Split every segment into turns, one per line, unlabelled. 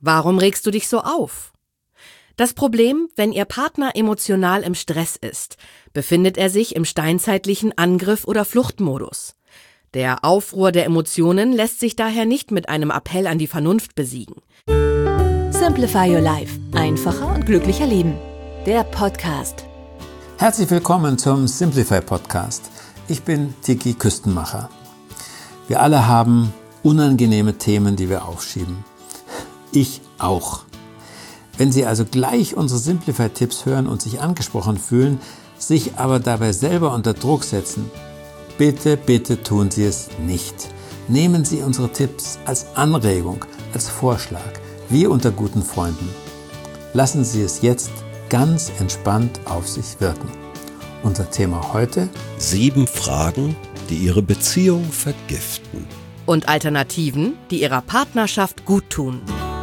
Warum regst du dich so auf? Das Problem, wenn Ihr Partner emotional im Stress ist, befindet er sich im steinzeitlichen Angriff- oder Fluchtmodus. Der Aufruhr der Emotionen lässt sich daher nicht mit einem Appell an die Vernunft besiegen.
Simplify Your Life. Einfacher und glücklicher leben. Der Podcast.
Herzlich willkommen zum Simplify Podcast. Ich bin Tiki Küstenmacher. Wir alle haben unangenehme Themen, die wir aufschieben. Ich auch. Wenn Sie also gleich unsere Simplify-Tipps hören und sich angesprochen fühlen, sich aber dabei selber unter Druck setzen, bitte, bitte tun Sie es nicht. Nehmen Sie unsere Tipps als Anregung, als Vorschlag, wie unter guten Freunden. Lassen Sie es jetzt ganz entspannt auf sich wirken. Unser Thema heute:
7 Fragen, die Ihre Beziehung vergiften.
Und Alternativen, die Ihrer Partnerschaft gut tun.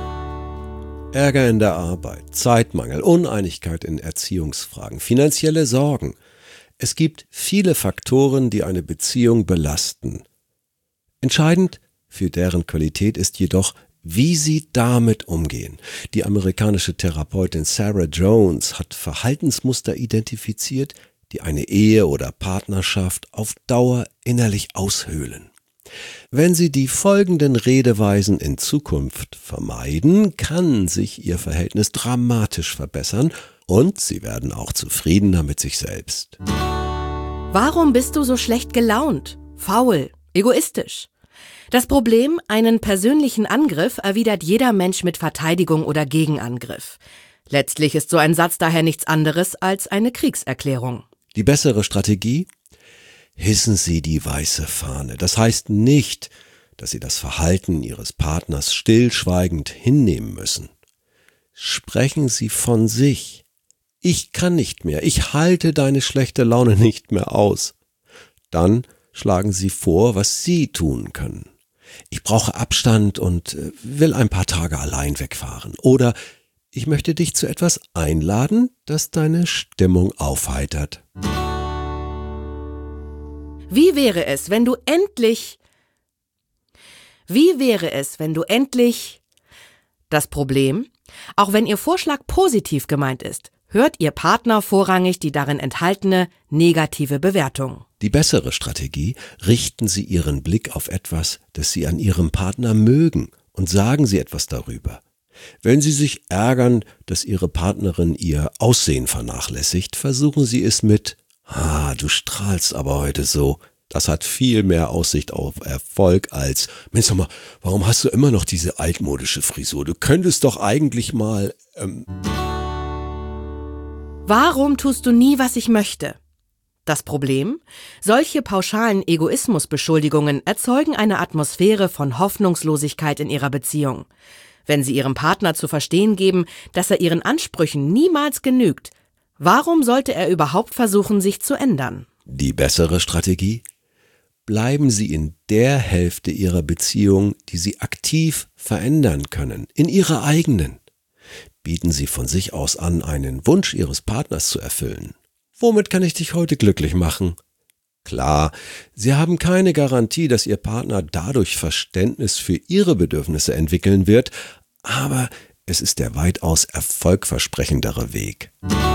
Ärger in der Arbeit, Zeitmangel, Uneinigkeit in Erziehungsfragen, finanzielle Sorgen. Es gibt viele Faktoren, die eine Beziehung belasten. Entscheidend für deren Qualität ist jedoch, wie Sie damit umgehen. Die amerikanische Therapeutin Sarah Jones hat Verhaltensmuster identifiziert, die eine Ehe oder Partnerschaft auf Dauer innerlich aushöhlen. Wenn Sie die folgenden Redeweisen in Zukunft vermeiden, kann sich Ihr Verhältnis dramatisch verbessern und Sie werden auch zufriedener mit sich selbst.
Warum bist du so schlecht gelaunt, faul, egoistisch? Das Problem, einen persönlichen Angriff erwidert jeder Mensch mit Verteidigung oder Gegenangriff. Letztlich ist so ein Satz daher nichts anderes als eine Kriegserklärung.
Die bessere Strategie? Hissen Sie die weiße Fahne. Das heißt nicht, dass Sie das Verhalten Ihres Partners stillschweigend hinnehmen müssen. Sprechen Sie von sich. Ich kann nicht mehr. Ich halte deine schlechte Laune nicht mehr aus. Dann schlagen Sie vor, was Sie tun können. Ich brauche Abstand und will ein paar Tage allein wegfahren. Oder ich möchte dich zu etwas einladen, das deine Stimmung aufheitert.
Wie wäre es, wenn du endlich... Das Problem, auch wenn Ihr Vorschlag positiv gemeint ist, hört Ihr Partner vorrangig die darin enthaltene negative Bewertung.
Die bessere Strategie: richten Sie Ihren Blick auf etwas, das Sie an Ihrem Partner mögen, und sagen Sie etwas darüber. Wenn Sie sich ärgern, dass Ihre Partnerin ihr Aussehen vernachlässigt, versuchen Sie es mit: du strahlst aber heute so. Das hat viel mehr Aussicht auf Erfolg als: Mensch, sag mal, warum hast du immer noch diese altmodische Frisur? Du könntest doch eigentlich mal...
Warum tust du nie, was ich möchte? Das Problem? Solche pauschalen Egoismusbeschuldigungen erzeugen eine Atmosphäre von Hoffnungslosigkeit in Ihrer Beziehung. Wenn Sie Ihrem Partner zu verstehen geben, dass er Ihren Ansprüchen niemals genügt, warum sollte er überhaupt versuchen, sich zu ändern?
Die bessere Strategie? Bleiben Sie in der Hälfte Ihrer Beziehung, die Sie aktiv verändern können, in Ihrer eigenen. Bieten Sie von sich aus an, einen Wunsch Ihres Partners zu erfüllen. Womit kann ich dich heute glücklich machen? Klar, Sie haben keine Garantie, dass Ihr Partner dadurch Verständnis für Ihre Bedürfnisse entwickeln wird, aber es ist der weitaus erfolgversprechendere Weg.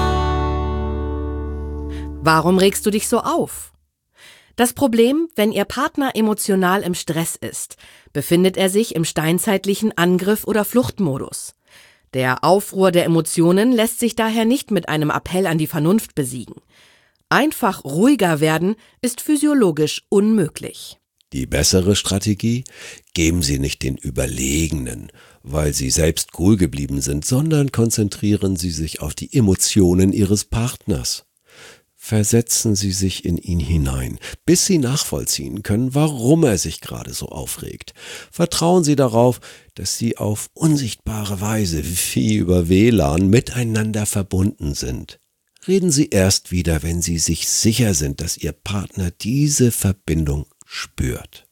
Warum regst du dich so auf? Das Problem, wenn Ihr Partner emotional im Stress ist, befindet er sich im steinzeitlichen Angriff- oder Fluchtmodus. Der Aufruhr der Emotionen lässt sich daher nicht mit einem Appell an die Vernunft besiegen. Einfach ruhiger werden ist physiologisch unmöglich.
Die bessere Strategie? Geben Sie nicht den Überlegenen, weil Sie selbst cool geblieben sind, sondern konzentrieren Sie sich auf die Emotionen Ihres Partners. Versetzen Sie sich in ihn hinein, bis Sie nachvollziehen können, warum er sich gerade so aufregt. Vertrauen Sie darauf, dass Sie auf unsichtbare Weise, wie über WLAN, miteinander verbunden sind. Reden Sie erst wieder, wenn Sie sich sicher sind, dass Ihr Partner diese Verbindung spürt.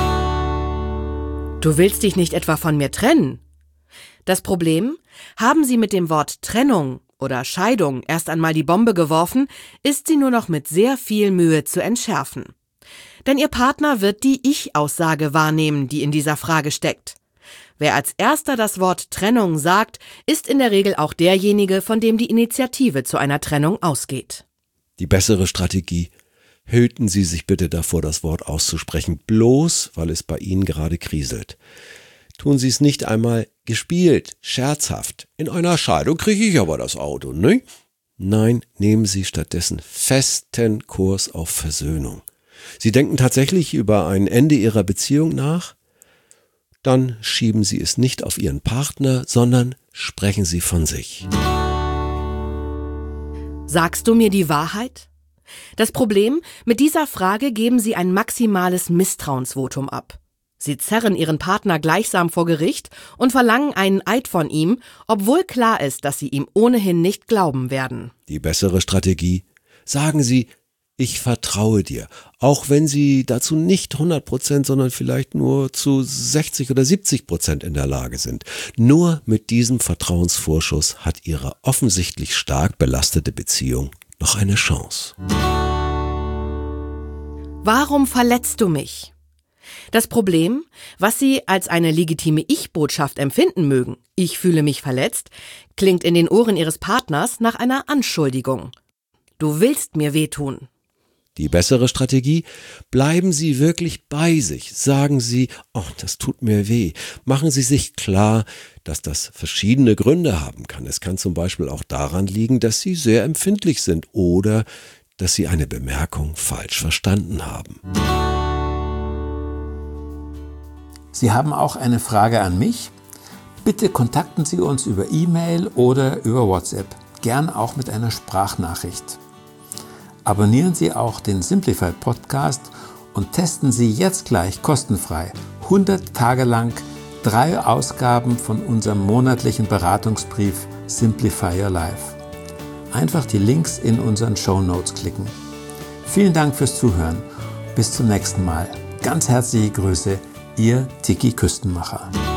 Du willst dich nicht etwa von mir trennen? Das Problem, haben Sie mit dem Wort Trennung oder Scheidung erst einmal die Bombe geworfen, ist sie nur noch mit sehr viel Mühe zu entschärfen. Denn Ihr Partner wird die Ich-Aussage wahrnehmen, die in dieser Frage steckt. Wer als erster das Wort Trennung sagt, ist in der Regel auch derjenige, von dem die Initiative zu einer Trennung ausgeht.
Die bessere Strategie: hüten Sie sich bitte davor, das Wort auszusprechen, bloß weil es bei Ihnen gerade kriselt. Tun Sie es nicht einmal gespielt, scherzhaft. In einer Scheidung kriege ich aber das Auto, ne? Nein, nehmen Sie stattdessen festen Kurs auf Versöhnung. Sie denken tatsächlich über ein Ende Ihrer Beziehung nach? Dann schieben Sie es nicht auf Ihren Partner, sondern sprechen Sie von sich.
Sagst du mir die Wahrheit? Das Problem, mit dieser Frage geben Sie ein maximales Misstrauensvotum ab. Sie zerren Ihren Partner gleichsam vor Gericht und verlangen einen Eid von ihm, obwohl klar ist, dass Sie ihm ohnehin nicht glauben werden.
Die bessere Strategie: sagen Sie: ich vertraue dir, auch wenn Sie dazu nicht 100%, sondern vielleicht nur zu 60 oder 70% in der Lage sind. Nur mit diesem Vertrauensvorschuss hat Ihre offensichtlich stark belastete Beziehung noch eine Chance.
Warum verletzt du mich? Das Problem, was Sie als eine legitime Ich-Botschaft empfinden mögen, ich fühle mich verletzt, klingt in den Ohren Ihres Partners nach einer Anschuldigung. Du willst mir wehtun.
Die bessere Strategie: bleiben Sie wirklich bei sich. Sagen Sie: oh, das tut mir weh. Machen Sie sich klar, dass das verschiedene Gründe haben kann. Es kann zum Beispiel auch daran liegen, dass Sie sehr empfindlich sind oder dass Sie eine Bemerkung falsch verstanden haben.
Sie haben auch eine Frage an mich? Bitte kontakten Sie uns über E-Mail oder über WhatsApp, gern auch mit einer Sprachnachricht. Abonnieren Sie auch den Simplify Podcast und testen Sie jetzt gleich kostenfrei 100 Tage lang 3 Ausgaben von unserem monatlichen Beratungsbrief Simplify Your Life. Einfach die Links in unseren Shownotes klicken. Vielen Dank fürs Zuhören. Bis zum nächsten Mal. Ganz herzliche Grüße, Ihr Tiki Küstenmacher.